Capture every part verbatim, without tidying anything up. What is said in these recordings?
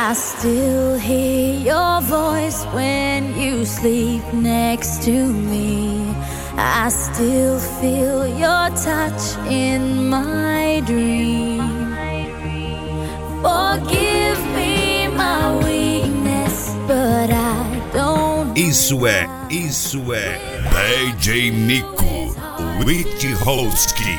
I still hear your voice when you sleep next to me. I still feel your touch in my dream. Forgive me my weakness, but I don't. Isso é, isso é D J Nico Witchowski.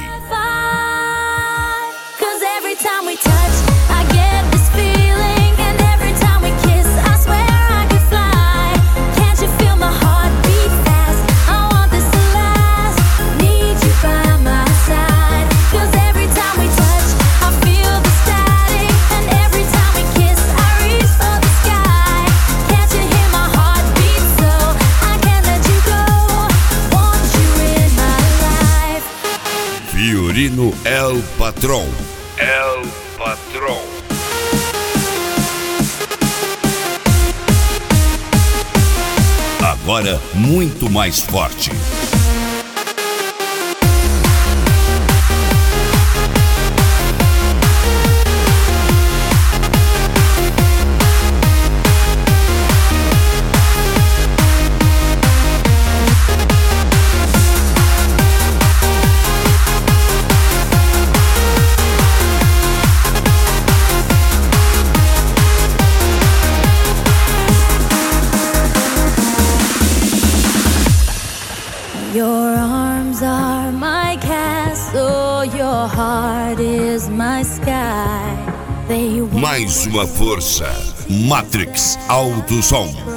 Cause every time we touch, I get this feeling, and every time we kiss, I swear I could fly. Can't you feel my heart beat fast? I want this to last. Need you by my side. Cause every time we touch, I feel the static, and every time we kiss, I reach for the sky. Can't you hear my heart beat so I can't let you go? Want you in my life. Fiorino El Patrón. El Patrón. Agora muito mais forte. Your arms are my castle, your heart is my sky. They Mais uma força. Matrix Alto Som.